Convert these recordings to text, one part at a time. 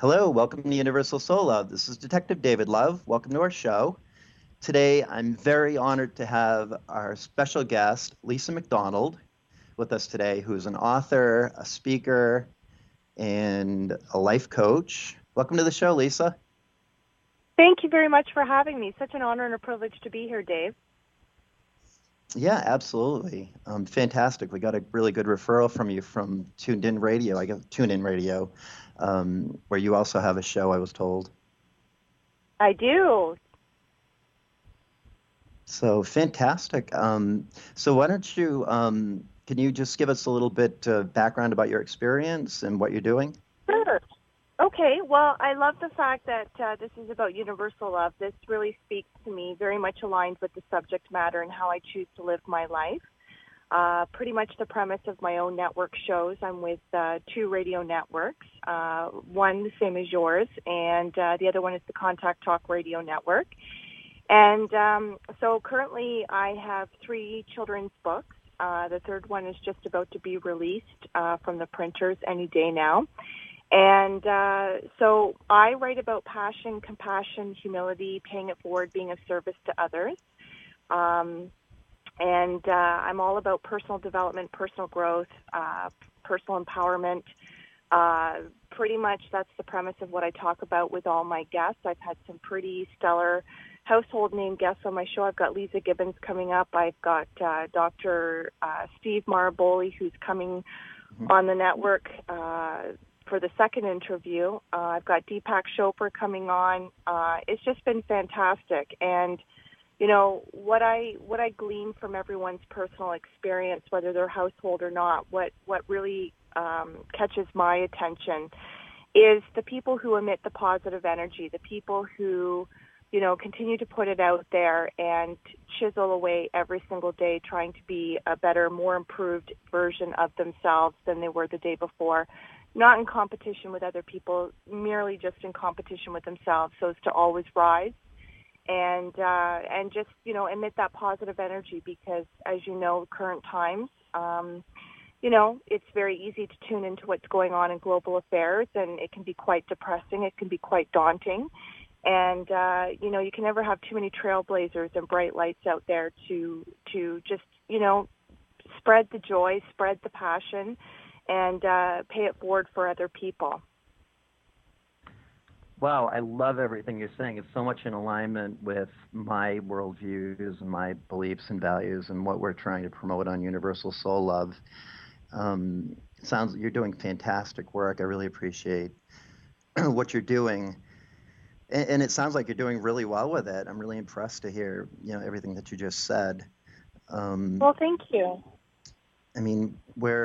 Hello, welcome to Universal Soul Love. This is Detective David Love. Welcome to our show. Today, I'm very honored to have our special guest, Lisa McDonald, with us today, who's an author, a speaker, and a life coach. Welcome to the show, Lisa. Thank you very much for having me. Such an honor and a privilege to be here, Dave. Yeah, absolutely. Fantastic. We got a really good referral from you from Tuned In Radio. I guess Tuned In Radio, where you also have a show, I was told. I do. So fantastic. So why don't you, can you just give us a little bit background about your experience and what you're doing? Sure. Okay, well, I love the fact that this is about universal love. This really speaks to me, very much aligned with the subject matter and how I choose to live my life. Pretty much the premise of my own network shows. I'm with two radio networks, one the same as yours, and the other one is the Contact Talk Radio Network. And so currently I have three children's books. The third one is just about to be released from the printers any day now. And so I write about passion, compassion, humility, paying it forward, being of service to others. And I'm all about personal development, personal growth, personal empowerment. Pretty much that's the premise of what I talk about with all my guests. I've had some pretty stellar household name guests on my show. I've got Lisa Gibbons coming up. I've got Dr. Steve Maraboli, who's coming on the network for the second interview. I've got Deepak Chopra coming on. It's just been fantastic. And you know, what I glean from everyone's personal experience, whether they're household or not, what really catches my attention is the people who emit the positive energy, the people who, you know, continue to put it out there and chisel away every single day trying to be a better, more improved version of themselves than they were the day before, not in competition with other people, merely just in competition with themselves, so as to always rise and just, you know, emit that positive energy because, as you know, current times, you know, it's very easy to tune into what's going on in global affairs, and it can be quite depressing. It can be quite daunting. And, you know, you can never have too many trailblazers and bright lights out there to just, you know, spread the joy, spread the passion, and pay it forward for other people. Wow, I love everything you're saying. It's so much in alignment with my worldviews and my beliefs and values and what we're trying to promote on Universal Soul Love. Sounds like you're doing fantastic work. I really appreciate what you're doing. And it sounds like you're doing really well with it. I'm really impressed to hear, you know, everything that you just said. Well, thank you. I mean,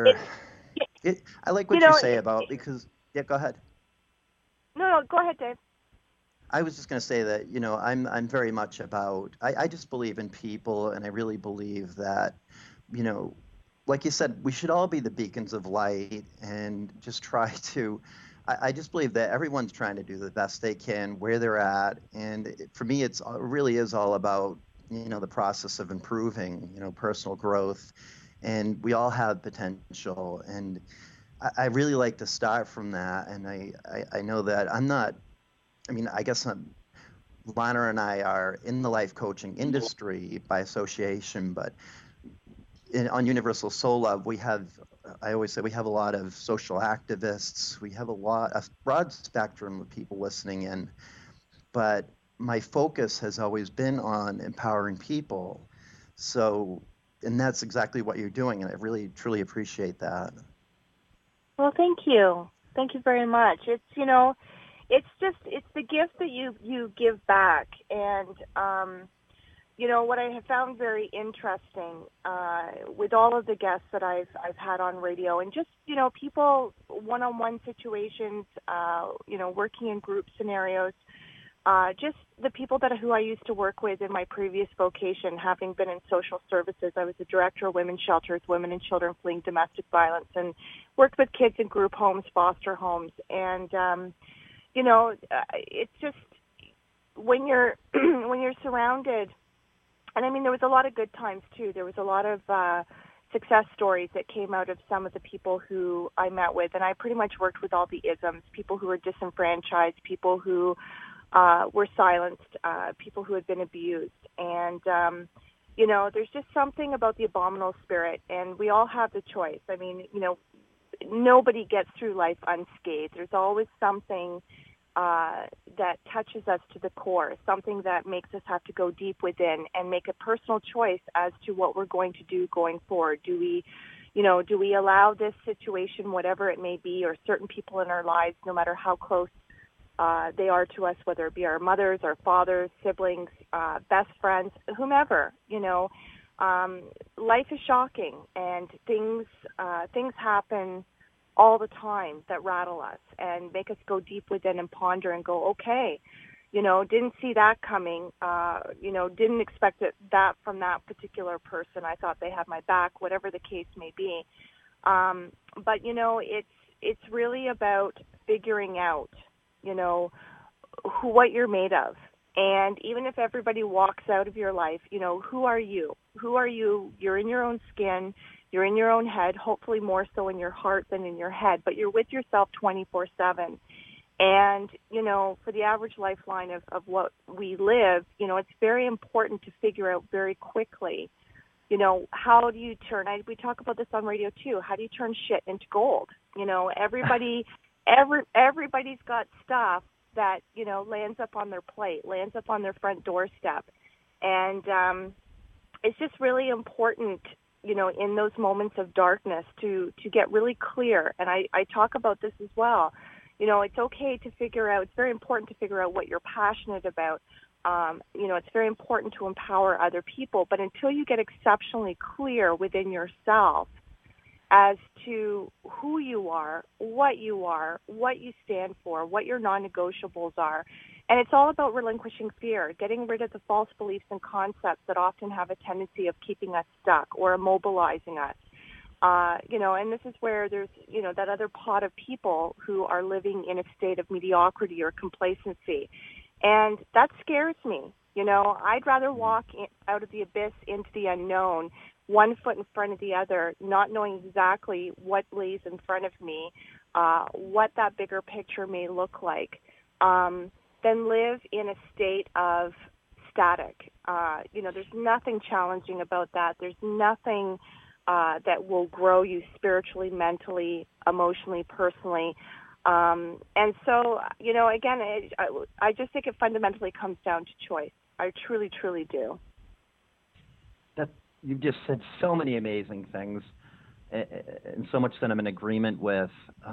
I like You what you know, say about because, yeah, go ahead. no, go ahead, Dave. I was just going to say that, you know, I'm very much about, I just believe in people, and I really believe that, you know, like you said, we should all be the beacons of light and just try to, I just believe that everyone's trying to do the best they can where they're at. And for me, it really is all about, you know, the process of improving, you know, personal growth. And we all have potential. And I really like to start from that. And I know that I'm not, I mean, I guess Lana and I are in the life coaching industry by association, but on Universal Soul Love, I always say we have a lot of social activists. We have a broad spectrum of people listening in, but my focus has always been on empowering people. So, and that's exactly what you're doing, and I really, truly appreciate that. Well, thank you. Thank you very much. It's, you know, it's the gift that you give back. And, you know, what I have found very interesting with all of the guests that I've had on radio and just, you know, people, one-on-one situations, you know, working in group scenarios, just the people who I used to work with in my previous vocation, having been in social services. I was the director of women's shelters, women and children fleeing domestic violence, and worked with kids in group homes, foster homes. And, you know, it's just when you're when you're surrounded. And I mean, there was a lot of good times too. There was a lot of success stories that came out of some of the people who I met with, and I pretty much worked with all the isms, people who were disenfranchised, people who were silenced, people who had been abused. And, there's just something about the abominable spirit, and we all have the choice. I mean, nobody gets through life unscathed. There's always something that touches us to the core, something that makes us have to go deep within and make a personal choice as to what we're going to do going forward. Do we allow this situation, whatever it may be, or certain people in our lives, no matter how close they are to us, whether it be our mothers, our fathers, siblings, best friends, whomever, life is shocking, and things happen all the time that rattle us and make us go deep within and ponder and go, okay, didn't see that coming, didn't expect that from that particular person. I thought they had my back, whatever the case may be. But it's really about figuring out, what you're made of. And even if everybody walks out of your life, who are you? Who are you? You're in your own skin. You're in your own head, hopefully more so in your heart than in your head, but you're with yourself 24/7. And, for the average lifeline of what we live, it's very important to figure out very quickly, how do you turn, we talk about this on radio too, how do you turn shit into gold? Everybody's got stuff that, lands up on their plate, lands up on their front doorstep. And it's just really important, in those moments of darkness to get really clear. And I talk about this as well. It's okay to figure out, it's very important to figure out what you're passionate about. It's very important to empower other people. But until you get exceptionally clear within yourself as to who you are, what you stand for, what your non-negotiables are. And it's all about relinquishing fear, getting rid of the false beliefs and concepts that often have a tendency of keeping us stuck or immobilizing us. And this is where there's, that other pot of people who are living in a state of mediocrity or complacency. And that scares me. I'd rather walk out of the abyss into the unknown, one foot in front of the other, not knowing exactly what lays in front of me, what that bigger picture may look like, than live in a state of static. There's nothing challenging about that. There's nothing that will grow you spiritually, mentally, emotionally, personally. And so, again, I just think it fundamentally comes down to choice. I truly, truly do. You've just said so many amazing things, and so much that I'm in agreement with.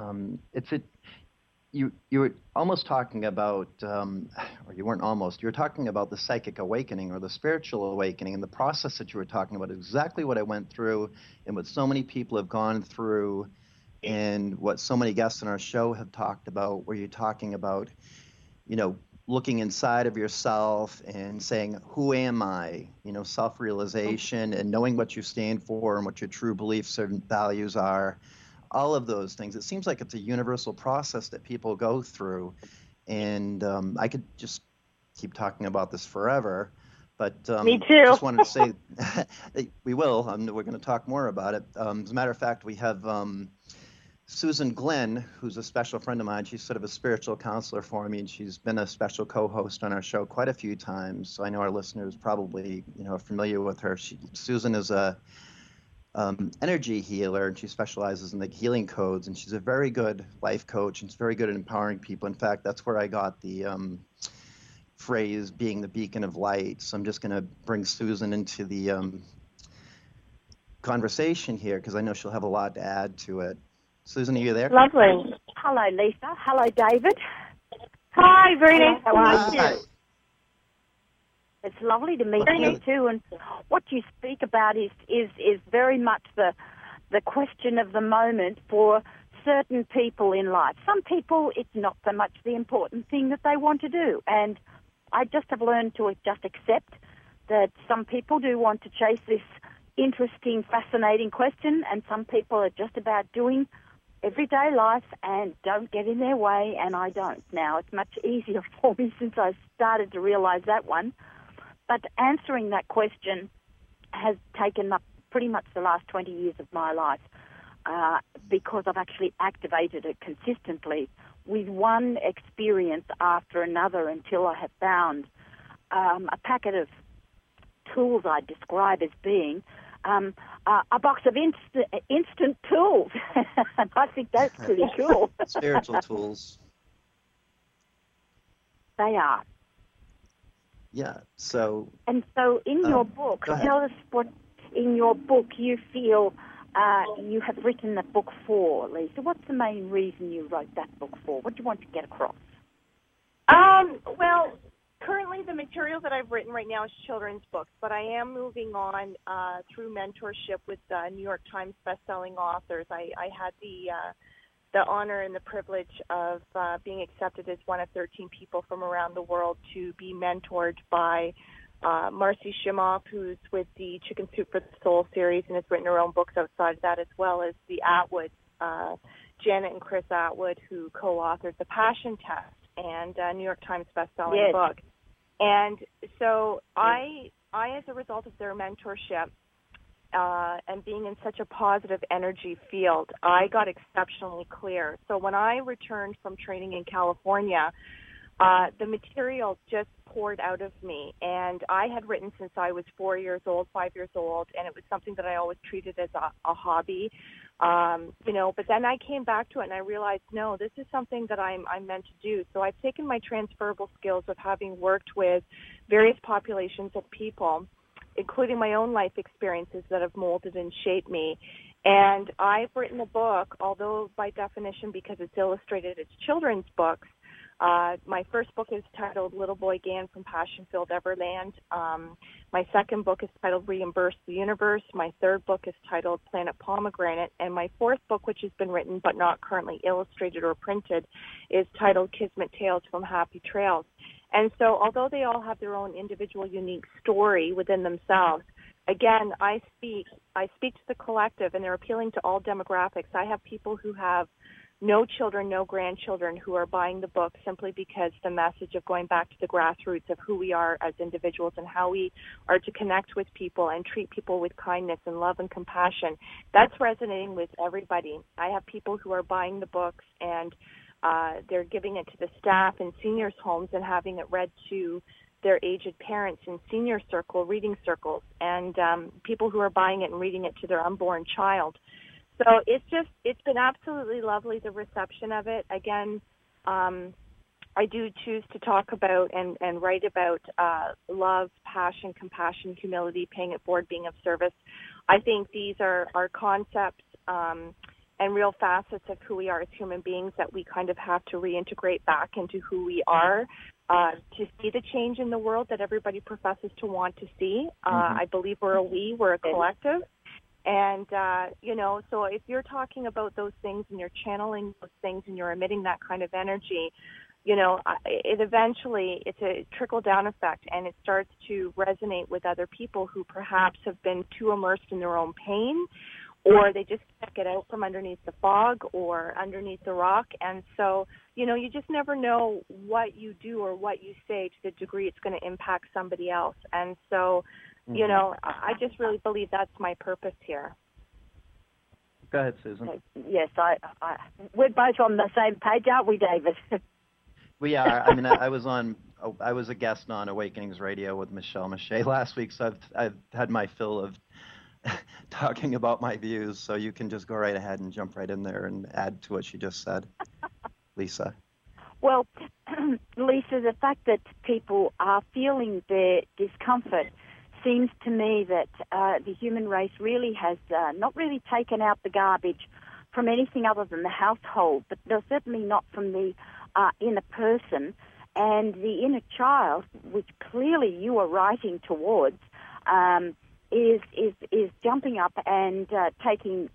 You were almost talking about, or you weren't almost, you were talking about the psychic awakening or the spiritual awakening, and the process that you were talking about, exactly what I went through and what so many people have gone through, and what so many guests on our show have talked about, where you're talking about, looking inside of yourself and saying, who am I? Self-realization and knowing what you stand for and what your true beliefs and values are. All of those things. It seems like it's a universal process that people go through. And I could just keep talking about this forever. But Me too. Just wanted to say we will. We're going to talk more about it. As a matter of fact, we have Susan Glenn, who's a special friend of mine. She's sort of a spiritual counselor for me, and she's been a special co-host on our show quite a few times. So I know our listeners probably, are familiar with her. Susan is a energy healer, and she specializes in the healing codes, and she's a very good life coach, and she's very good at empowering people. In fact, that's where I got the phrase being the beacon of light. So I'm just going to bring Susan into the conversation here, because I know she'll have a lot to add to it. Susan, are you there? Lovely. Hello, Lisa. Hello, David. Hi, very nice to meet you. It's lovely to meet you too. And what you speak about is very much the question of the moment for certain people in life. Some people, it's not so much the important thing that they want to do. And I just have learned to just accept that some people do want to chase this interesting, fascinating question, and some people are just about doing everyday life and don't get in their way, and I don't. Now, it's much easier for me since I started to realize that one. But answering that question has taken up pretty much the last 20 years of my life, because I've actually activated it consistently with one experience after another until I have found a packet of tools I describe as being a box of instant tools. And I think that's pretty cool. Spiritual tools. They are. Yeah. So. And so in your book, go ahead. tell us what in your book you feel you have written the book for, Lisa. What's the main reason you wrote that book for? What do you want to get across? Well, currently the material that I've written right now is children's books, but I am moving on through mentorship with New York Times bestselling authors. I had the honor and the privilege of being accepted as one of 13 people from around the world to be mentored by Marcy Shimoff, who's with the Chicken Soup for the Soul series and has written her own books outside of that, as well as the Atwoods, Janet and Chris Atwood, who co-authored The Passion Test and New York Times bestselling book. And so I, as a result of their mentorship and being in such a positive energy field, I got exceptionally clear. So when I returned from training in California, the material just poured out of me, and I had written since I was 5 years old, and it was something that I always treated as a hobby, but then I came back to it and I realized, no, this is something that I'm meant to do. So I've taken my transferable skills of having worked with various populations of people, including my own life experiences that have molded and shaped me. And I've written a book, although by definition, because it's illustrated, it's children's books. My first book is titled Little Boy Gan from Passion-Filled Everland. My second book is titled Reimburse the Universe. My third book is titled Planet Pomegranate. And my fourth book, which has been written but not currently illustrated or printed, is titled Kismet Tales from Happy Trails. And so although they all have their own individual unique story within themselves, again, I speak to the collective, and they're appealing to all demographics. I have people who have no children, no grandchildren who are buying the book simply because the message of going back to the grassroots of who we are as individuals and how we are to connect with people and treat people with kindness and love and compassion, that's resonating with everybody. I have people who are buying the books and they're giving it to the staff in seniors' homes and having it read to their aged parents in senior reading circles, and people who are buying it and reading it to their unborn child. So it's been absolutely lovely, the reception of it. Again, I do choose to talk about and write about love, passion, compassion, humility, paying it forward, being of service. I think these are concepts and real facets of who we are as human beings that we kind of have to reintegrate back into who we are to see the change in the world that everybody professes to want to see. I believe we're a collective. And, so if you're talking about those things and you're channeling those things and you're emitting that kind of energy, it eventually, it's a trickle-down effect, and it starts to resonate with other people who perhaps have been too immersed in their own pain, or they just can't get out from underneath the fog or underneath the rock. And so, you just never know what you do or what you say to the degree it's going to impact somebody else. And so, I just really believe that's my purpose here. Go ahead, Susan. Yes, we're both on the same page, aren't we, David? We are. I mean, I was a guest on Awakenings Radio with Michelle Mache last week, so I've had my fill of talking about my views. So you can just go right ahead and jump right in there and add to what she just said, Lisa. Well, Lisa, the fact that people are feeling their discomfort seems to me that the human race really has not really taken out the garbage from anything other than the household, but certainly not from the inner person. And the inner child, which clearly you are writing towards, is jumping up and taking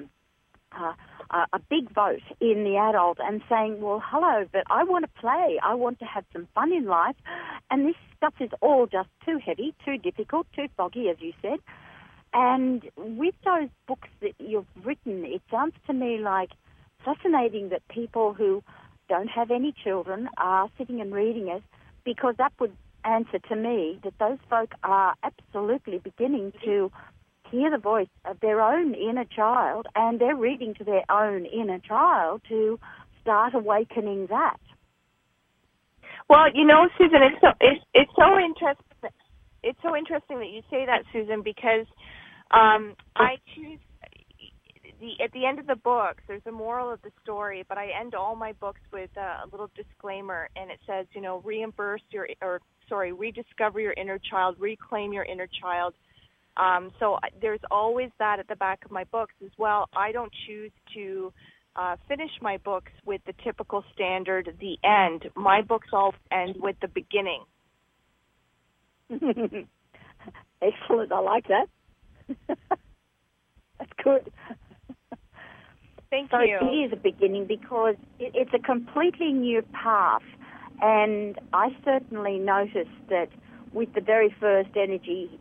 a big vote in the adult and saying, well, hello, but I want to play. I want to have some fun in life. And this stuff is all just too heavy, too difficult, too foggy, as you said. And with those books that you've written, it sounds to me like fascinating that people who don't have any children are sitting and reading it, because that would answer to me that those folk are absolutely beginning to hear the voice of their own inner child, and they're reading to their own inner child to start awakening that. Well, you know, Susan, it's so interesting. It's so interesting that you say that, Susan, because I choose at the end of the book. There's a moral of the story, but I end all my books with a little disclaimer, and it says, you know, rediscover your inner child, reclaim your inner child. So there's always that at the back of my books as well. I don't choose to finish my books with the typical standard, the end. My books all end with the beginning. Excellent. I like that. That's good. Thank so you. It is a beginning because it's a completely new path. And I certainly noticed that with the very first energy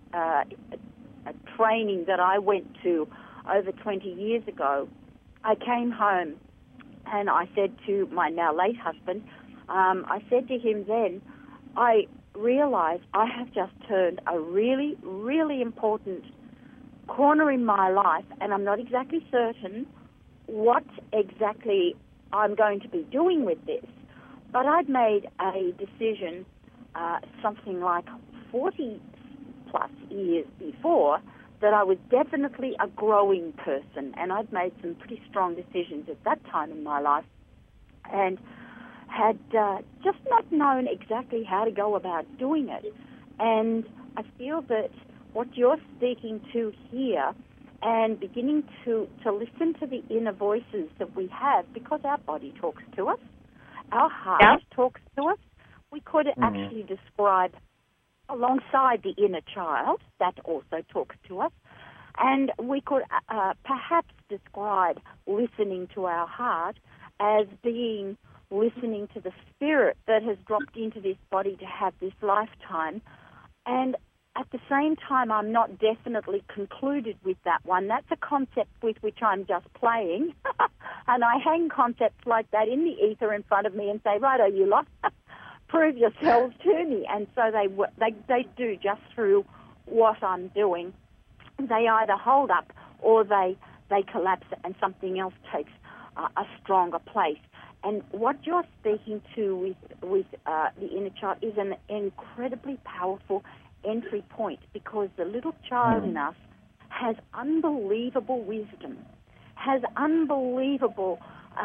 training that I went to over 20 years ago, I came home and I said to my now late husband, I said to him then, I realized I have just turned a really, really important corner in my life, and I'm not exactly certain what exactly I'm going to be doing with this. But I'd made a decision something like 40 plus years before that I was definitely a growing person, and I'd made some pretty strong decisions at that time in my life and had just not known exactly how to go about doing it. And I feel that what you're speaking to here and beginning to listen to the inner voices that we have, because our body talks to us, our heart talks to us, we could actually describe alongside the inner child that also talks to us, and we could perhaps describe listening to our heart as being listening to the spirit that has dropped into this body to have this lifetime. And at the same time, I'm not definitely concluded with that one. That's a concept with which I'm just playing. And I hang concepts like that in the ether in front of me and say, righto, you lot, prove yourselves to me. And so they do just through what I'm doing. They either hold up or they collapse and something else takes a stronger place. And what you're speaking to with the inner child is an incredibly powerful entry point, because the little child in us has unbelievable wisdom, has unbelievable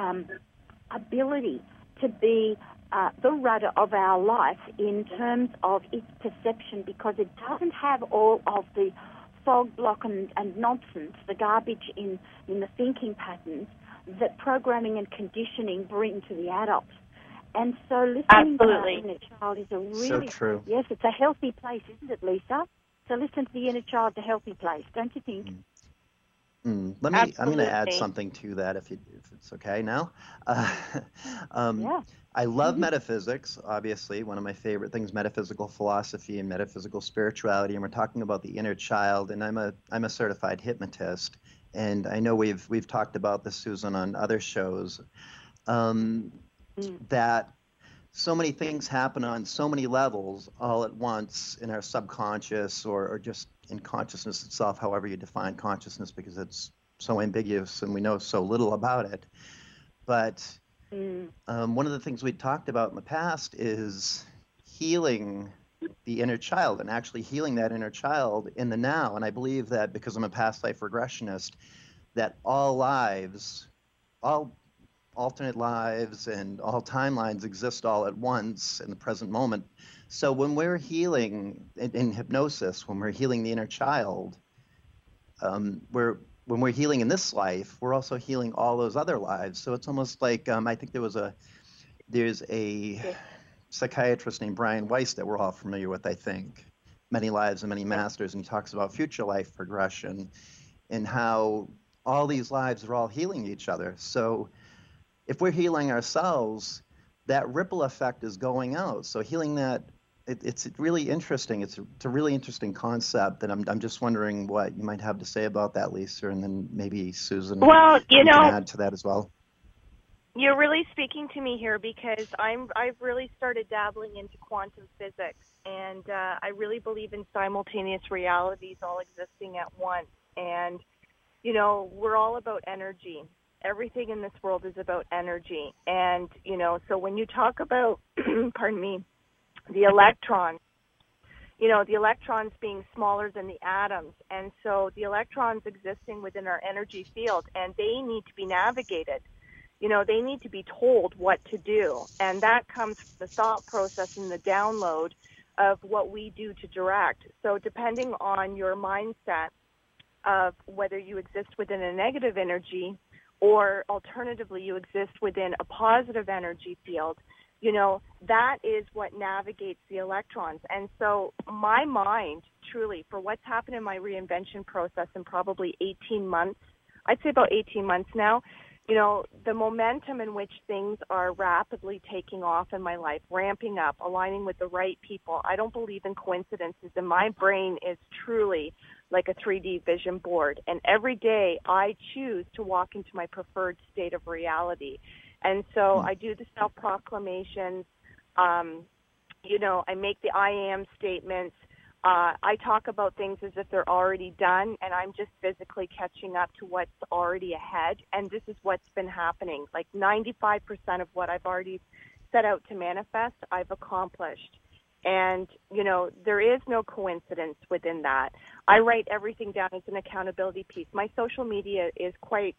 ability to be the rudder of our life in terms of its perception, because it doesn't have all of the fog block and nonsense, the garbage in the thinking patterns that programming and conditioning bring to the adult. And so listening to the inner child is a really, so true. Yes, it's a healthy place, isn't it, Lisa? So listen to the inner child, a healthy place, don't you think? I'm going to add something to that if it's okay now. I love metaphysics, obviously, one of my favorite things, metaphysical philosophy and metaphysical spirituality, and we're talking about the inner child, and I'm a certified hypnotist, and I know we've talked about this, Susan, on other shows, that so many things happen on so many levels all at once in our subconscious or just in consciousness itself, however you define consciousness, because it's so ambiguous and we know so little about it. But one of the things we talked about in the past is healing the inner child and actually healing that inner child in the now. And I believe that because I'm a past life regressionist, that all lives, all alternate lives and all timelines exist all at once in the present moment. So when we're healing in hypnosis, when we're healing the inner child, when we're healing in this life, we're also healing all those other lives. So it's almost like I think there's a psychiatrist named Brian Weiss that we're all familiar with, I think, Many Lives and Many Masters, and he talks about future life progression and how all these lives are all healing each other. So if we're healing ourselves, that ripple effect is going out. So healing that, it's really interesting. It's a really interesting concept, and I'm just wondering what you might have to say about that, Lisa, and then maybe Susan can add to that as well. You're really speaking to me here, because I've really started dabbling into quantum physics, and I really believe in simultaneous realities all existing at once. And, you know, we're all about energy. Everything in this world is about energy. And, you know, so when you talk about, pardon me, the electrons, you know, the electrons being smaller than the atoms. And so the electrons existing within our energy field, and they need to be navigated. You know, they need to be told what to do. And that comes from the thought process and the download of what we do to direct. So depending on your mindset of whether you exist within a negative energy or alternatively you exist within a positive energy field, you know, that is what navigates the electrons. And so my mind, truly, for what's happened in my reinvention process in probably 18 months, I'd say about 18 months now, you know, the momentum in which things are rapidly taking off in my life, ramping up, aligning with the right people. I don't believe in coincidences, and my brain is truly like a 3D vision board. And every day I choose to walk into my preferred state of reality. And so I do the self-proclamations, you know, I make the I am statements. I talk about things as if they're already done, and I'm just physically catching up to what's already ahead. And this is what's been happening. Like 95% of what I've already set out to manifest, I've accomplished. And, you know, there is no coincidence within that. I write everything down as an accountability piece. My social media is quite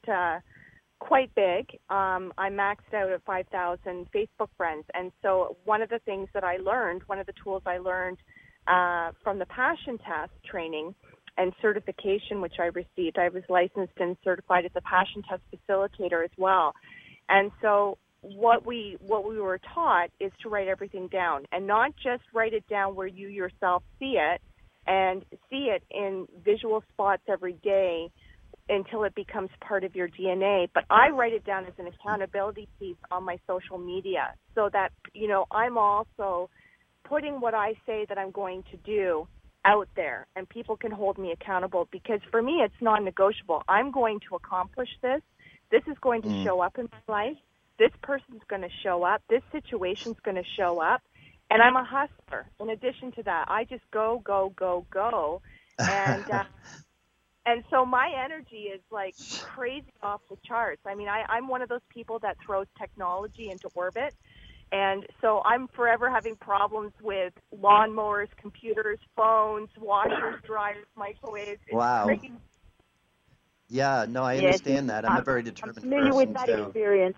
big. I'm maxed out at 5,000 Facebook friends. And so one of the things that I learned, one of the tools I learned from the Passion Test training and certification, which I received, I was licensed and certified as a Passion Test facilitator as well. And so what we were taught is to write everything down, and not just write it down where you yourself see it and see it in visual spots every day until it becomes part of your DNA. But I write it down as an accountability piece on my social media so that, you know, I'm also putting what I say that I'm going to do out there and people can hold me accountable, because for me it's non-negotiable. I'm going to accomplish this. This is going to show up in my life. This person's going to show up. This situation's going to show up. And I'm a hustler. In addition to that, I just go. And and so my energy is like crazy off the charts. I mean, I'm one of those people that throws technology into orbit. And so I'm forever having problems with lawnmowers, computers, phones, washers, dryers, microwaves. Wow. Crazy. Yeah, no, I understand that. I'm a very determined person, familiar with that too. experience.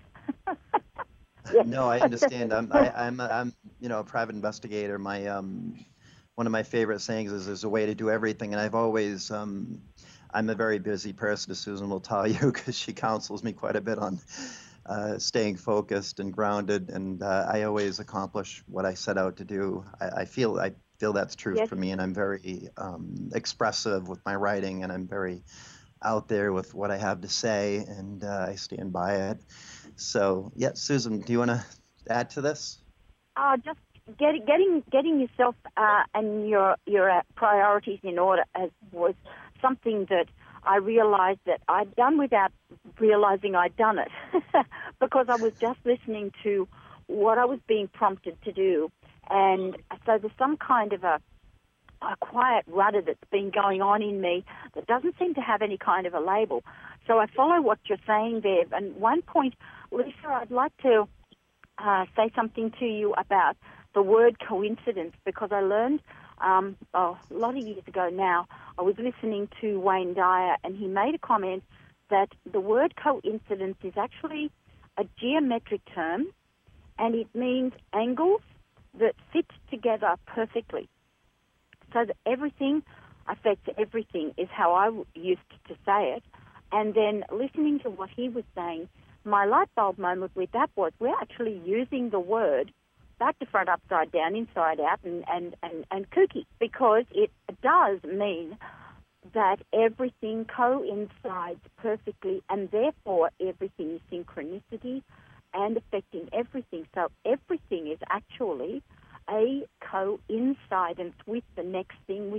No, I understand. I'm you know, a private investigator. My one of my favorite sayings is there's a way to do everything, and I've always I'm a very busy person, as Susan will tell you, because she counsels me quite a bit on staying focused and grounded, and I always accomplish what I set out to do. I feel that's true for me, and I'm very expressive with my writing, and I'm very out there with what I have to say, and I stand by it. So, yeah, Susan, do you want to add to this? Just getting yourself and your priorities in order was something that I realized that I'd done without realizing I'd done it, because I was just listening to what I was being prompted to do. And so there's some kind of a quiet rudder that's been going on in me that doesn't seem to have any kind of a label. So I follow what you're saying there. And one point, Lisa, I'd like to say something to you about the word coincidence, because I learned a lot of years ago now, I was listening to Wayne Dyer, and he made a comment that the word coincidence is actually a geometric term, and it means angles that fit together perfectly. So that everything affects everything is how I used to say it. And then listening to what he was saying, my light bulb moment with that was we're actually using the word back to front, upside down, inside out, and kooky, because it does mean that everything coincides perfectly, and therefore everything is synchronicity and affecting everything. So everything is actually a coincidence with the next thing,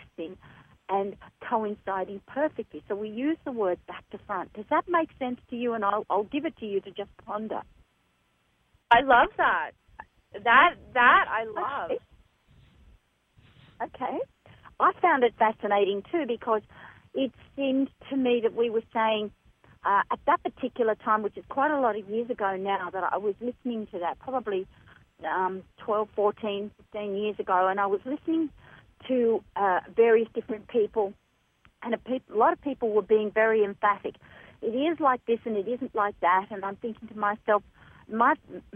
and coinciding perfectly. So we use the word back to front. Does that make sense to you? And I'll give it to you to just ponder. I love that. That I love. Okay. I found it fascinating too, because it seemed to me that we were saying at that particular time, which is quite a lot of years ago now, that I was listening to that, probably 12, 14, 15 years ago, and I was listening to various different people, and a lot of people were being very emphatic. It is like this and it isn't like that, and I'm thinking to myself, my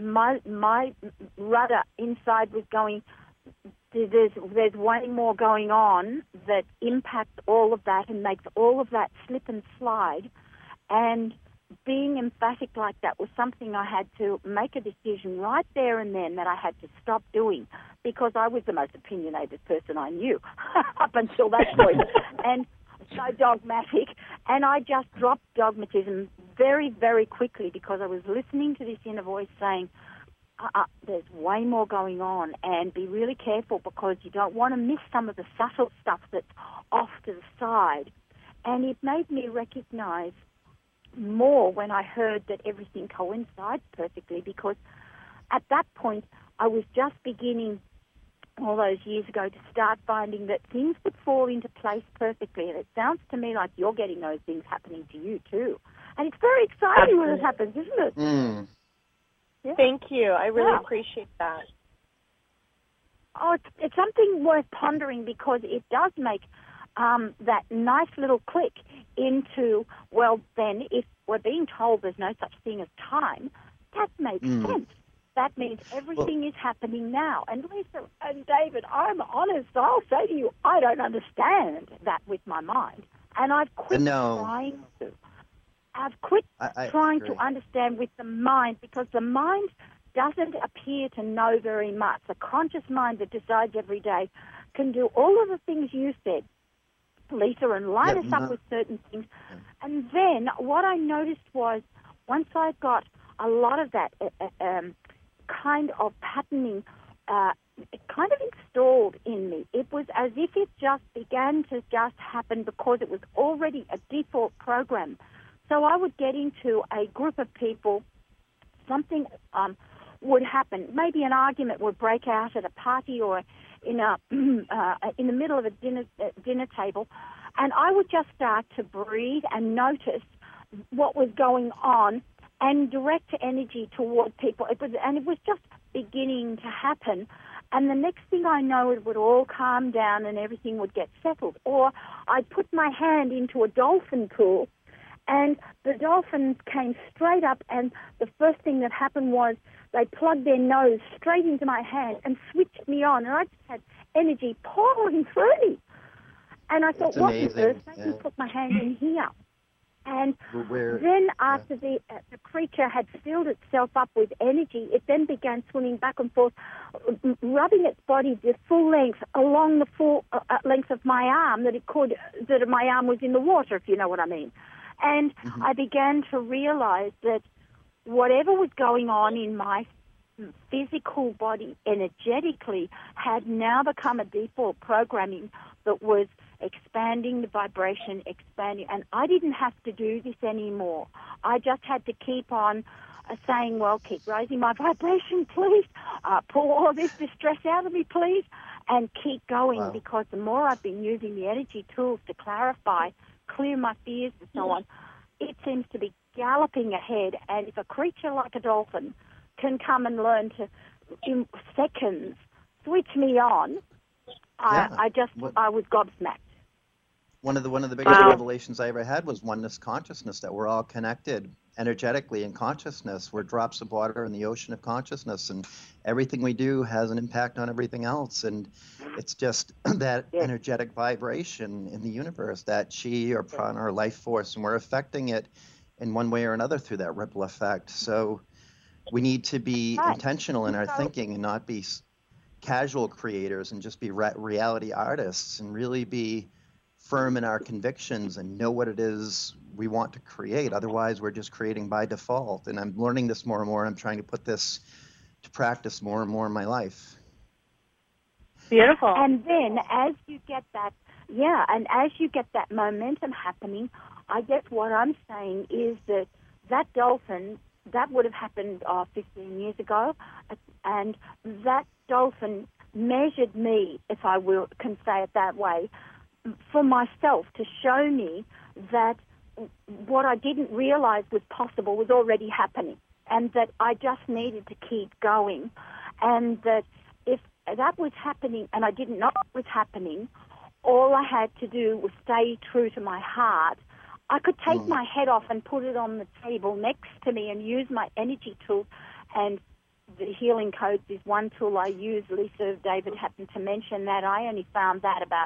rudder inside was going, there's way more going on that impacts all of that and makes all of that slip and slide. And being emphatic like that was something I had to make a decision right there and then that I had to stop doing, because I was the most opinionated person I knew up until that point, and so dogmatic. And I just dropped dogmatism very, very quickly because I was listening to this inner voice saying, there's way more going on, and be really careful because you don't want to miss some of the subtle stuff that's off to the side. And it made me recognize more when I heard that everything coincides perfectly, because at that point I was just beginning all those years ago to start finding that things would fall into place perfectly. And it sounds to me like you're getting those things happening to you too. And it's very exciting when it happens, isn't it? Mm. Yeah. Thank you. I really appreciate that. Oh, it's something worth pondering, because it does make that nice little click into, well, then if we're being told there's no such thing as time, that makes sense. That means everything is happening now. And Lisa and David, I'm honest. I'll say to you, I don't understand that with my mind. And I've quit trying to. I've quit trying to understand with the mind, because the mind doesn't appear to know very much. The conscious mind that decides every day can do all of the things you said, Lisa, and line us up with certain things. And then what I noticed was, once I got a lot of that kind of patterning kind of installed in me, it was as if it just began to just happen because it was already a default program. So I would get into a group of people, something would happen. Maybe an argument would break out at a party or in the middle of a dinner table, and I would just start to breathe and notice what was going on and direct energy toward people. It was just beginning to happen. And the next thing I know, it would all calm down and everything would get settled. Or I'd put my hand into a dolphin pool, and the dolphins came straight up, and the first thing that happened was they plugged their nose straight into my hand and switched me on, and I just had energy pouring through me. And I thought, what on earth? Let me put my hand in here. And then after the creature had filled itself up with energy, it then began swimming back and forth, rubbing its body the full length along the full length of my arm, that my arm was in the water, if you know what I mean. And I began to realize that whatever was going on in my physical body energetically had now become a default programming that was expanding the vibration, and I didn't have to do this anymore. I just had to keep on saying, well, keep raising my vibration, please, pull all of this distress out of me, please, and keep going, because the more I've been using the energy tools to clarify, clear my fears and so on, it seems to be galloping ahead. And if a creature like a dolphin can come and learn to, in seconds, switch me on, I was gobsmacked. One of the biggest revelations I ever had was oneness consciousness, that we're all connected energetically in consciousness. We're drops of water in the ocean of consciousness, and everything we do has an impact on everything else. And it's just that energetic vibration in the universe, that chi or prana or life force, and we're affecting it in one way or another through that ripple effect. So we need to be intentional in our thinking and not be casual creators and just be reality artists, and really be firm in our convictions and know what it is we want to create. Otherwise, we're just creating by default. And I'm learning this more and more. I'm trying to put this to practice more and more in my life. Beautiful. And then as you get that, and as you get that momentum happening, I guess what I'm saying is that dolphin, that would have happened 15 years ago, and that dolphin measured me, if I can say it that way, for myself to show me that what I didn't realize was possible was already happening, and that I just needed to keep going, and that if that was happening and I didn't know it was happening, all I had to do was stay true to my heart. I could take my head off and put it on the table next to me and use my energy tools, and the healing codes is one tool I use. Lisa, David happened to mention that. I only found that about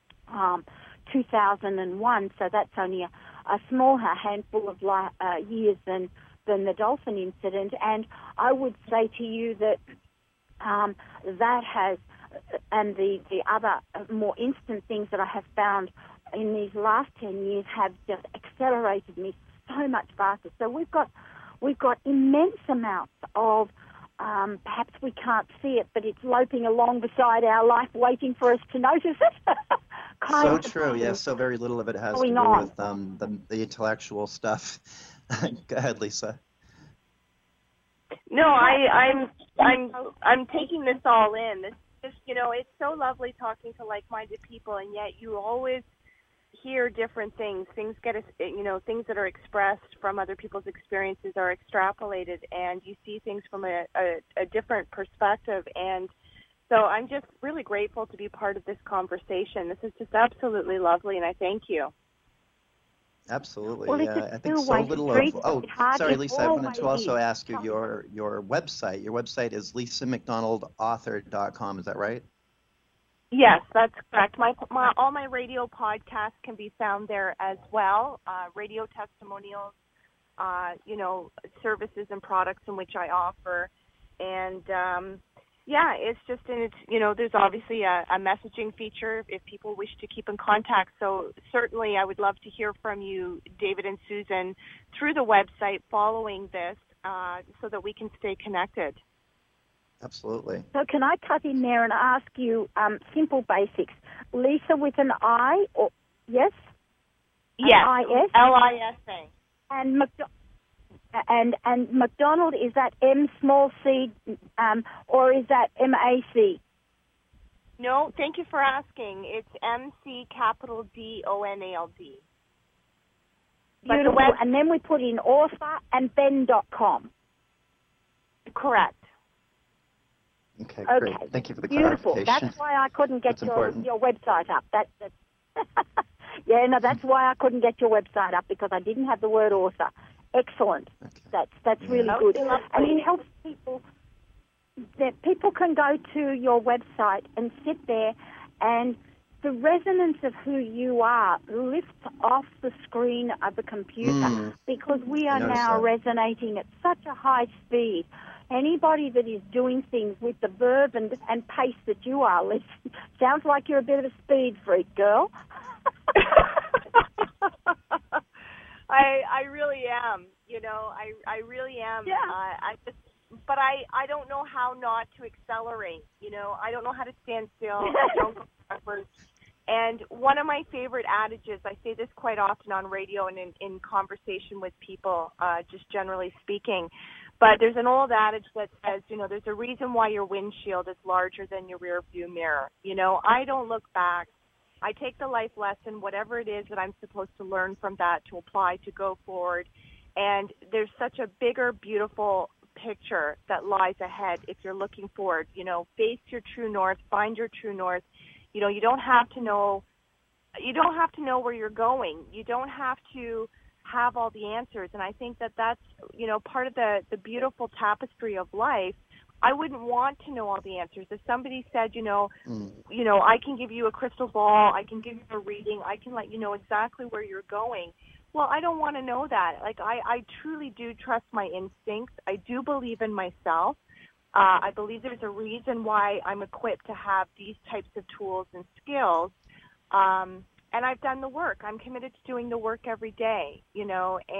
2001, so that's only a smaller handful of years than the dolphin incident. And I would say to you that that has, and the other more instant things that I have found in these last 10 years have just accelerated me so much faster. So we've got immense amounts of, perhaps we can't see it, but it's loping along beside our life waiting for us to notice it. So true. Yes, so very little of it has to do with the intellectual stuff. Go ahead, Lisa. No, I'm taking this all in. This, it's so lovely talking to like-minded people, and yet you always hear different things. Things things that are expressed from other people's experiences are extrapolated, and you see things from a different perspective. And so I'm just really grateful to be part of this conversation. This is just absolutely lovely, and I thank you. Absolutely. Well, yeah, I think so little of. Oh, sorry, Lisa. I wanted to also ask you your website. Your website is lisamcdonaldauthor.com. Is that right? Yes, that's correct. All my radio podcasts can be found there as well. Radio testimonials, services and products in which I offer, and it's just there's obviously a messaging feature if people wish to keep in contact. So certainly, I would love to hear from you, David and Susan, through the website following this, so that we can stay connected. Absolutely. So can I cut in there and ask you simple basics? Lisa with an I, or yes? Yes, I-S? L-I-S-A. And McDonald, is that M small c, or is that M-A-C? No, thank you for asking. It's M-C capital D-O-N-A-L-D. Beautiful. And then we put in author and ben.com. Correct. Okay, great. Thank you for the clarification. That's why I couldn't get your website up. That's that's why I couldn't get your website up, because I didn't have the word author. Excellent. Okay. That's really good. And it helps people. That people can go to your website and sit there, and the resonance of who you are lifts off the screen of the computer, because we are now resonating at such a high speed. Anybody that is doing things with the verve and pace that you are, sounds like you're a bit of a speed freak, girl. I really am. I really am. Yeah. But I don't know how not to accelerate. I don't know how to stand still. I don't go backwards. And one of my favorite adages, I say this quite often on radio and in conversation with people, just generally speaking, but there's an old adage that says, there's a reason why your windshield is larger than your rear view mirror. I don't look back. I take the life lesson, whatever it is that I'm supposed to learn from that, to apply to go forward. And there's such a bigger, beautiful picture that lies ahead if you're looking forward. Face your true north, find your true north. You don't have to know where you're going. You don't have to have all the answers. And I think that that's, part of the beautiful tapestry of life. I wouldn't want to know all the answers. If somebody said, I can give you a crystal ball, I can give you a reading, I can let you know exactly where you're going. Well, I don't want to know that. I truly do trust my instincts. I do believe in myself. I believe there's a reason why I'm equipped to have these types of tools and skills. And I've done the work. I'm committed to doing the work every day, and,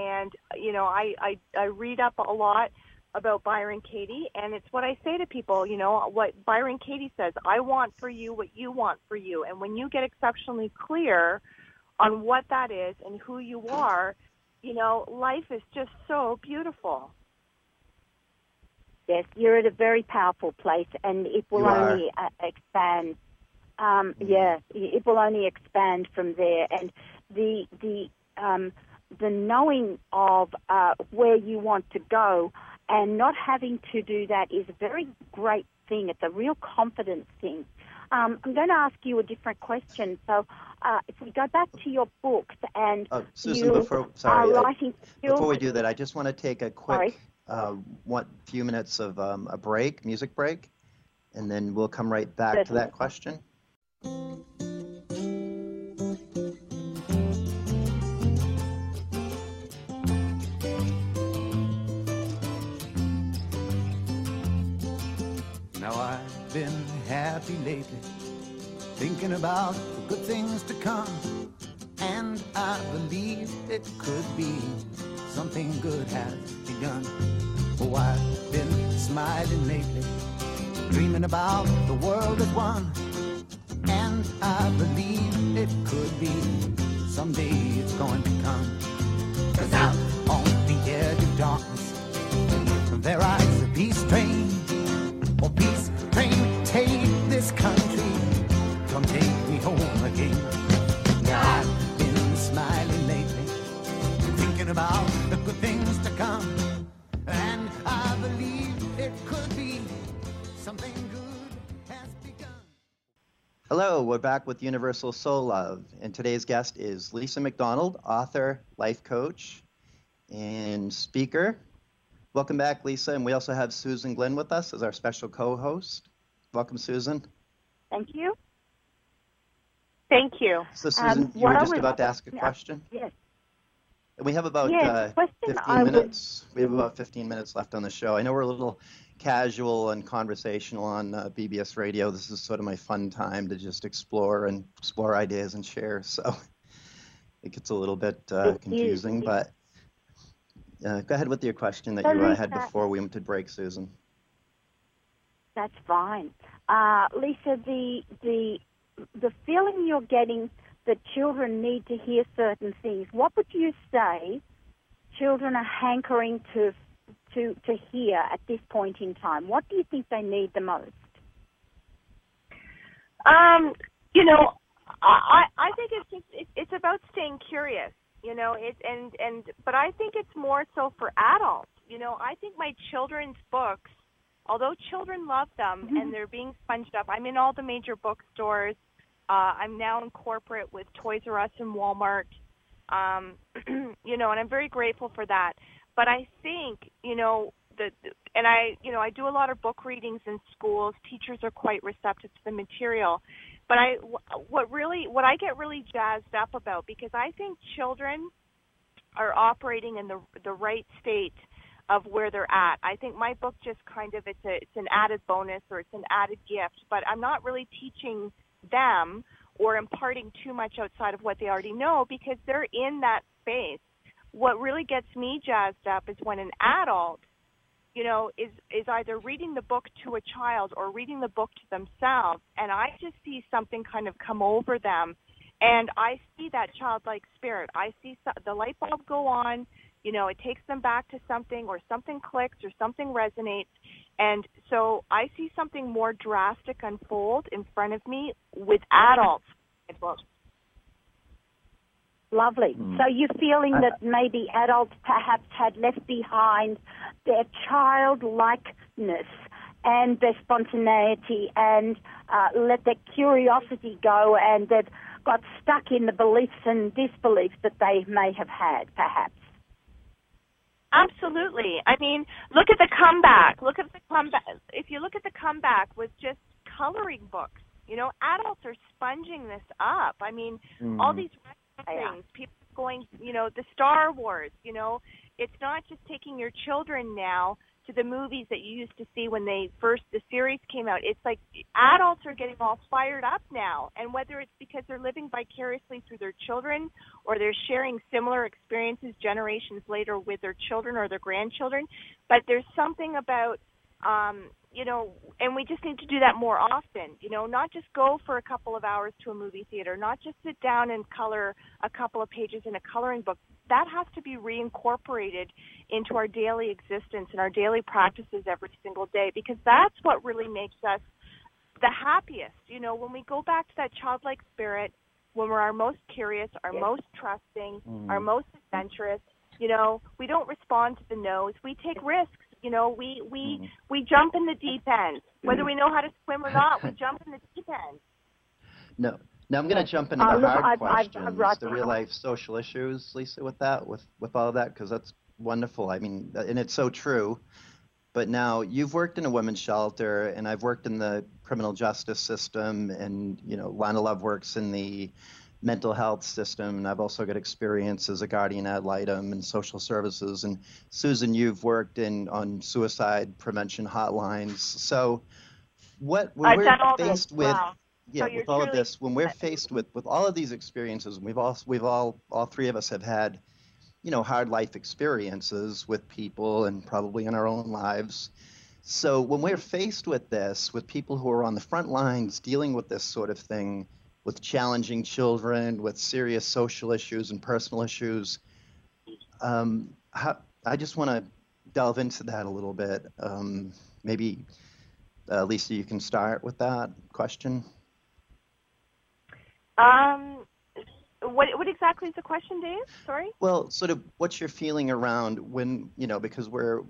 I read up a lot about Byron Katie, and it's what I say to people, what Byron Katie says, I want for you what you want for you. And when you get exceptionally clear on what that is and who you are, life is just so beautiful. Yes, you're at a very powerful place, and it will only expand Yeah, it will only expand from there, and the knowing of where you want to go and not having to do that is a very great thing. It's a real confidence thing. I'm going to ask you a different question. So, if we go back to your books and Susan, you are writing, before we do that, I just want to take a quick few minutes of a break, music break, and then we'll come right back to that question. Now I've been happy lately, thinking about the good things to come, and I believe it could be something good has begun. Oh, I've been smiling lately, dreaming about the world as one, and I believe it could be someday it's going to come. 'Cause out on the edge of darkness there rides a peace train. Oh, peace train, take this country, come take me home again. Now I've been smiling lately, thinking about the good things to come, and I believe it could be something good has begun. Hello, we're back with Universal Soul Love, and today's guest is Lisa McDonald, author, life coach, and speaker. Welcome back, Lisa, and we also have Susan Glenn with us as our special co-host. Welcome, Susan. Thank you. Thank you. So, Susan, you were just about to ask a question? Yes. We have about Yes, 15 minutes. We have about 15 minutes left on the show. I know we're a little casual and conversational on BBS Radio. This is sort of my fun time to just explore ideas and share. So it gets a little bit confusing, but go ahead with your question that you had before we went to break, Susan. That's fine. Lisa, the feeling you're getting that children need to hear certain things, what would you say children are hankering to hear at this point in time? What do you think they need the most? I think it's about staying curious. But I think it's more so for adults. I think my children's books, although children love them and they're being sponged up, I'm in all the major bookstores. I'm now in corporate with Toys R Us and Walmart, and I'm very grateful for that. But I think, I do a lot of book readings in schools. Teachers are quite receptive to the material. But what I get really jazzed up about, because I think children are operating in the right state of where they're at. I think my book just kind of, it's an added bonus or it's an added gift, but I'm not really teaching them or imparting too much outside of what they already know because they're in that space. What really gets me jazzed up is when an adult, is either reading the book to a child or reading the book to themselves, and I just see something kind of come over them, and I see that childlike spirit. I see the light bulb go on, it takes them back to something, or something clicks, or something resonates, and so I see something more drastic unfold in front of me with adults. Lovely. So you're feeling that maybe adults perhaps had left behind their childlikeness and their spontaneity and let their curiosity go, and that got stuck in the beliefs and disbeliefs that they may have had, perhaps. Absolutely. I mean, look at the comeback. If you look at the comeback with just coloring books, adults are sponging this up. I mean, all these things, people going, the Star Wars, it's not just taking your children now to the movies that you used to see when the series came out. It's like adults are getting all fired up now, and whether it's because they're living vicariously through their children or they're sharing similar experiences generations later with their children or their grandchildren, but there's something about and we just need to do that more often, not just go for a couple of hours to a movie theater, not just sit down and color a couple of pages in a coloring book. That has to be reincorporated into our daily existence and our daily practices every single day, because that's what really makes us the happiest. You know, when we go back to that childlike spirit, when we're our most curious, our most trusting, our most adventurous, you know, we don't respond to the no's. We take risks. You know, we jump in the deep end. Whether we know how to swim or not, we jump in the deep end. No. Now I'm going to jump into the hard questions, the real-life social issues, Lisa, with all of that, because that's wonderful. I mean, and it's so true. But now you've worked in a women's shelter, and I've worked in the criminal justice system, and, you know, Lana Love works in the mental health system, and I've also got experience as a guardian ad litem in social services. And Susan, you've worked on suicide prevention hotlines. So when we're faced with with all of this, when we're faced with all of these experiences, and all three of us have had, you know, hard life experiences with people and probably in our own lives. So when we're faced with this, with people who are on the front lines dealing with this sort of thing, with challenging children, with serious social issues and personal issues, I just want to delve into that a little bit. Maybe, Lisa, you can start with that question. What exactly is the question, Dave? Sorry? Well, sort of what's your feeling around when, you know, because we're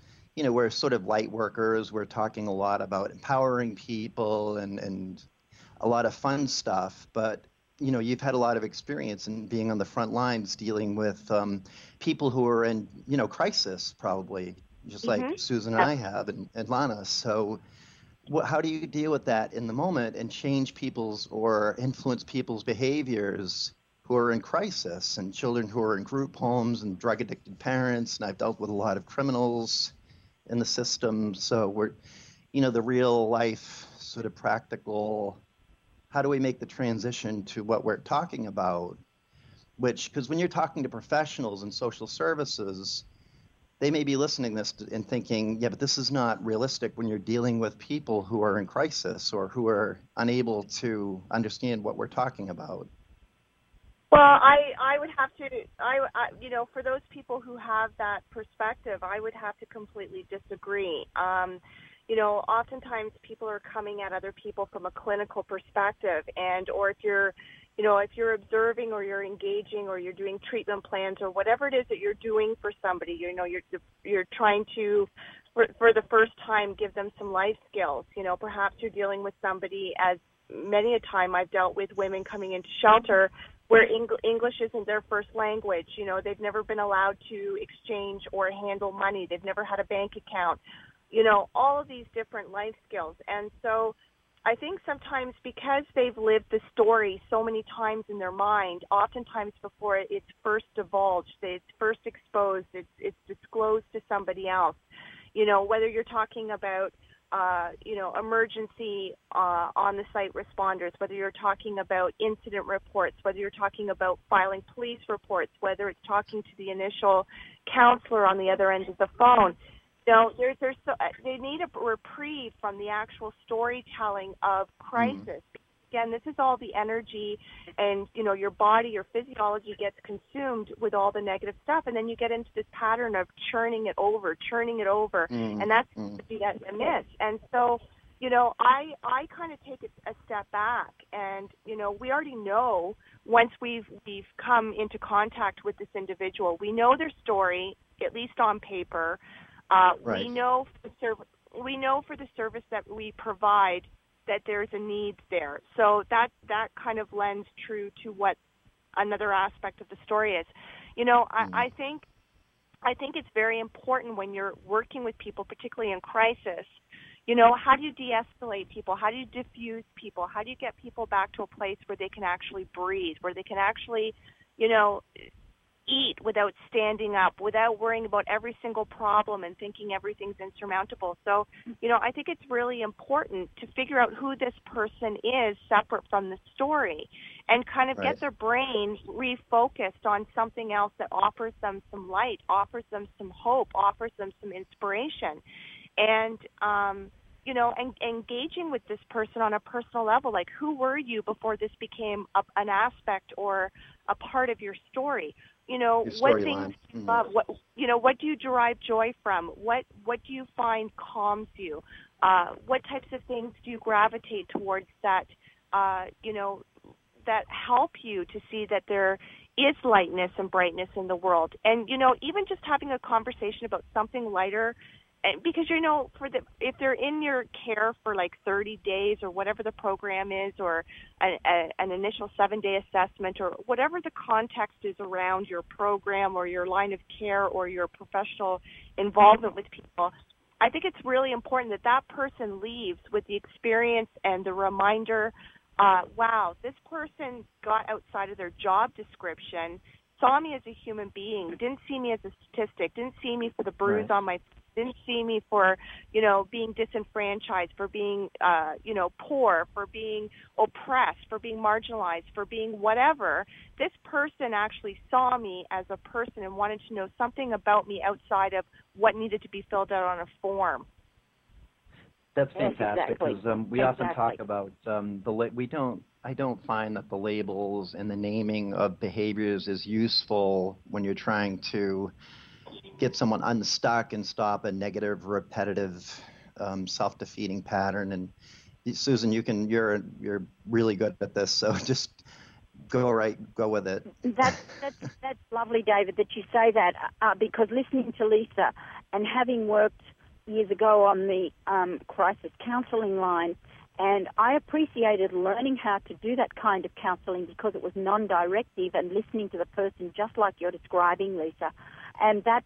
sort of light workers, we're talking a lot about empowering people and a lot of fun stuff, but, you know, you've had a lot of experience in being on the front lines dealing with people who are in, you know, crisis, probably, just like Susan and I have, and Lana. So how do you deal with that in the moment and change people's or influence people's behaviors who are in crisis, and children who are in group homes, and drug-addicted parents? And I've dealt with a lot of criminals in the system. So we're, you know, the real life sort of practical, how do we make the transition to what we're talking about? Because when you're talking to professionals in social services, they may be listening to this and thinking, yeah, but this is not realistic when you're dealing with people who are in crisis or who are unable to understand what we're talking about. Well, I would have to, you know, for those people who have that perspective, I would have to completely disagree. You know, oftentimes people are coming at other people from a clinical perspective, or if you're, you know, if you're observing or you're engaging or you're doing treatment plans or whatever it is that you're doing for somebody, you know, you're trying to, for the first time, give them some life skills. You know, perhaps you're dealing with somebody, as many a time I've dealt with women coming into shelter where English isn't their first language. You know, they've never been allowed to exchange or handle money. They've never had a bank account. You know, all of these different life skills. And so I think sometimes because they've lived the story so many times in their mind, oftentimes before it's first divulged, it's first exposed, it's disclosed to somebody else. You know, whether you're talking about, you know, emergency on-the-site responders, whether you're talking about incident reports, whether you're talking about filing police reports, whether it's talking to the initial counselor on the other end of the phone. You know, they need a reprieve from the actual storytelling of crisis. Again, this is all the energy, and, you know, your body, your physiology gets consumed with all the negative stuff, and then you get into this pattern of churning it over, and that's a miss. And so, you know, I kind of take it a step back, and, you know, we already know once we've come into contact with this individual, we know their story, at least on paper. Right. We know for the service that we provide that there's a need there. So that kind of lends true to what another aspect of the story is. You know, I think it's very important when you're working with people, particularly in crisis. You know, how do you de-escalate people? How do you diffuse people? How do you get people back to a place where they can actually breathe, where they can actually, you know, eat without standing up, without worrying about every single problem and thinking everything's insurmountable. So, you know, I think it's really important to figure out who this person is separate from the story and kind of get their brain refocused on something else that offers them some light, offers them some hope, offers them some inspiration. And, you know, and engaging with this person on a personal level, like, who were you before this became an aspect or a part of your story? You know, what things do you love? What do you derive joy from? What do you find calms you? What types of things do you gravitate towards that, that help you to see that there is lightness and brightness in the world? And, even just having a conversation about something lighter, because, if they're in your care for like 30 days or whatever the program is, or an initial 7-day assessment, or whatever the context is around your program or your line of care or your professional involvement with people, I think it's really important that that person leaves with the experience and the reminder, wow, this person got outside of their job description, saw me as a human being, didn't see me as a statistic, didn't see me for the bruise on my, didn't see me for, being disenfranchised, for being, poor, for being oppressed, for being marginalized, for being whatever. This person actually saw me as a person and wanted to know something about me outside of what needed to be filled out on a form. That's fantastic, exactly. because we often talk about I don't find that the labels and the naming of behaviors is useful when you're trying to get someone unstuck and stop a negative, repetitive, self-defeating pattern. And Susan, you're really good at this, so just go with it. That's lovely, David, that you say that, because listening to Lisa and having worked years ago on the crisis counselling line, and I appreciated learning how to do that kind of counselling because it was non-directive and listening to the person just like you're describing, Lisa. And that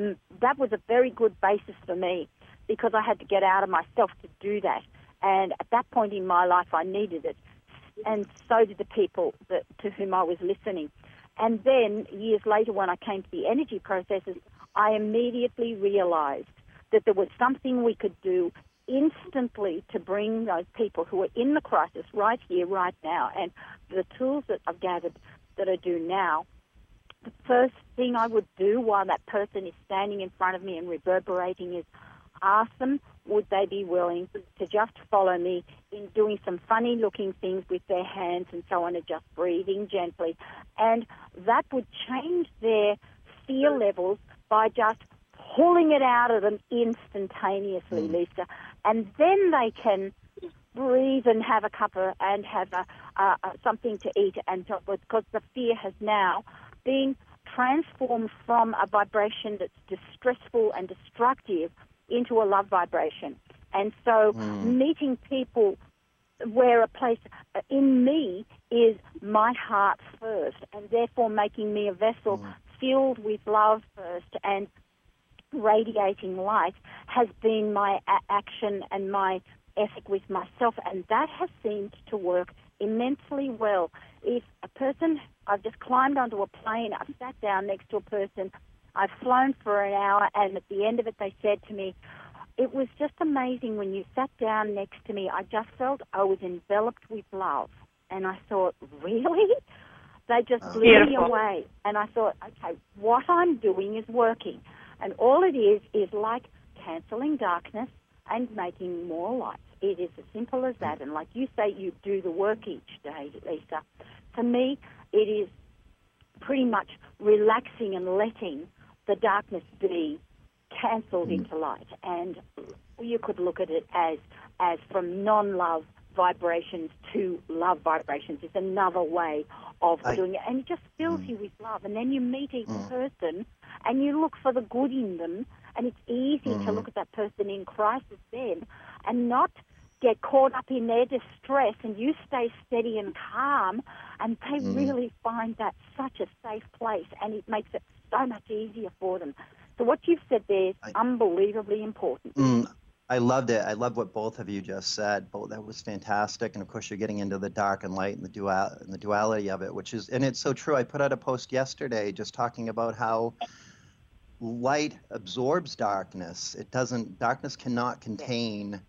was a very good basis for me, because I had to get out of myself to do that. And at that point in my life, I needed it. And so did the people to whom I was listening. And then years later, when I came to the energy processes, I immediately realized that there was something we could do instantly to bring those people who are in the crisis right here, right now. And the tools that I've gathered that I do now, the first thing I would do while that person is standing in front of me and reverberating is ask them, would they be willing to just follow me in doing some funny-looking things with their hands and so on, and just breathing gently. And that would change their fear levels by just pulling it out of them instantaneously, Lisa. And then they can breathe and have a cuppa and have something to eat, and because the fear has now been transformed from a vibration that's distressful and destructive into a love vibration. And so meeting people where a place in me is my heart first, and therefore making me a vessel filled with love first and radiating light has been my action and my ethic with myself, and that has seemed to work immensely well. If a person, I've just climbed onto a plane, I've sat down next to a person, I've flown for an hour, and at the end of it they said to me, it was just amazing when you sat down next to me, I just felt I was enveloped with love. And I thought, really? They just blew me away. And I thought, okay, what I'm doing is working. And all it is like cancelling darkness and making more light. It is as simple as that. And like you say, you do the work each day, Lisa. For me, it is pretty much relaxing and letting the darkness be cancelled into light. And you could look at it as from non-love vibrations to love vibrations. It's another way of doing it. And it just fills you with love. And then you meet each person and you look for the good in them. And it's easy to look at that person in crisis then and not get caught up in their distress, and you stay steady and calm, and they really find that such a safe place, and it makes it so much easier for them. So what you've said there is unbelievably important. I loved it. I love what both of you just said. That was fantastic. And of course, you're getting into the dark and light and the duality of it, and it's so true. I put out a post yesterday just talking about how light absorbs darkness. Darkness cannot contain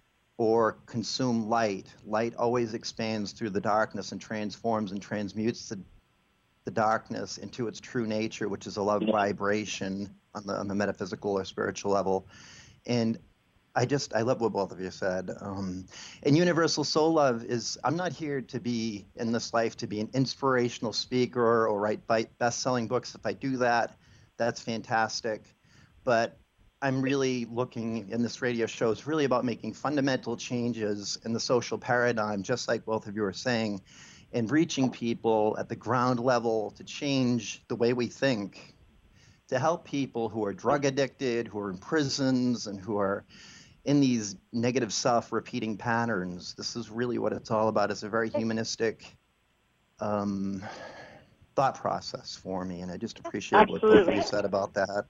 or consume light. Light always expands through the darkness and transforms and transmutes the darkness into its true nature, which is a love vibration on the metaphysical or spiritual level. And I love what both of you said. And Universal Soul Love is, I'm not here to be in this life to be an inspirational speaker or write best-selling books. If I do that, that's fantastic. But I'm really looking in this radio show is really about making fundamental changes in the social paradigm, just like both of you are saying, and reaching people at the ground level to change the way we think, to help people who are drug addicted, who are in prisons, and who are in these negative self-repeating patterns. This is really what it's all about. It's a very humanistic thought process for me, and I just appreciate what both of you said about that.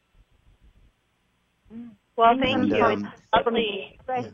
Well, thank And, you. Lovely. Yeah.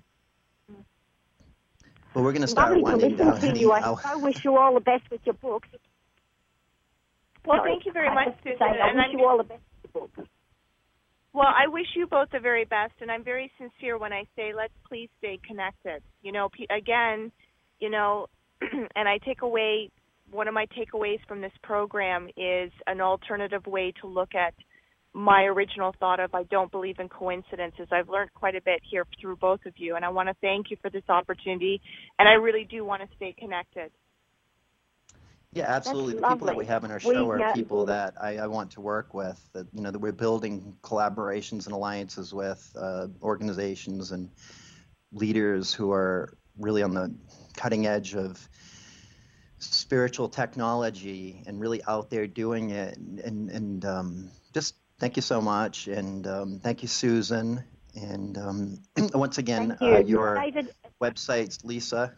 Well, we're going to start Lovely to winding listen down to you. anyhow. I wish you all the best with your books. Well, Sorry, thank you very I much, have to Susan. say, I And wish I'm, you all the best with your books. well, I wish you both the very best, and I'm very sincere when I say let's please stay connected. You know, again, you know, and I take away, one of my takeaways from this program is an alternative way to look at my original thought of I don't believe in coincidences. I've learned quite a bit here through both of you, and I want to thank you for this opportunity, and I really do want to stay connected. Yeah, absolutely. The people that we have in our show are people that I want to work with, that, you know, that we're building collaborations and alliances with, organizations and leaders who are really on the cutting edge of spiritual technology and really out there doing it. And just thank you so much. And thank you, Susan. And once again, your David, website's Lisa.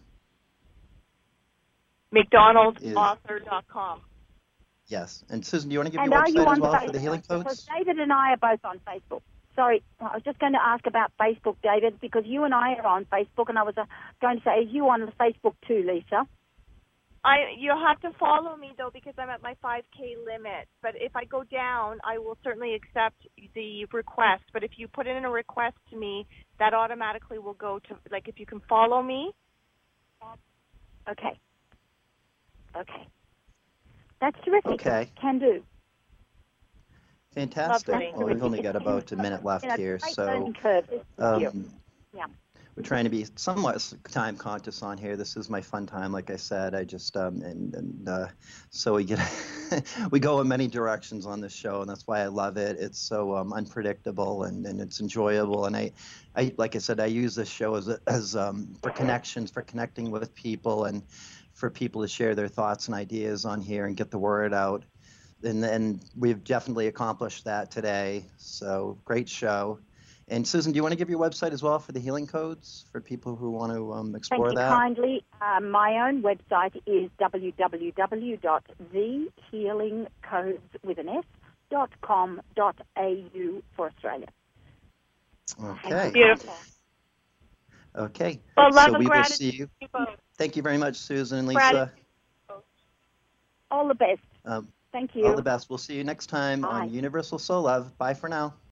McDonald'sauthor.com. Yes. And Susan, do you want to give and your are you website on as well Facebook? for the healing Because codes? David and I are both on Facebook. Sorry, I was just going to ask about Facebook, David, because you and I are on Facebook, and I was going to say, are you on Facebook too, Lisa? You'll have to follow me, though, because I'm at my 5K limit. But if I go down, I will certainly accept the request. But if you put in a request to me, that automatically will go to, like, if you can follow me. Okay. That's terrific. Okay. Can do. Fantastic. Lovely. Well, we've only got about a minute left here, great so learning curve. Yeah. we're trying to be somewhat time conscious on here. This is my fun time, like I said. I just so we get we go in many directions on this show, and that's why I love it. It's so unpredictable and it's enjoyable. And I like I said, I use this show as for connections, for connecting with people, and for people to share their thoughts and ideas on here and get the word out. And we've definitely accomplished that today. So great show. And Susan, do you want to give your website as well for the healing codes for people who want to explore that? Thank you kindly. My own website is www.thehealingcodes.com.au for Australia. Okay. Beautiful. Okay. Well, love so and we will gratitude see you. to you both. Thank you very much, Susan and Lisa. Gratitude. All the best. Thank you. All the best. We'll see you next time Bye. on Universal Soul Love. Bye for now.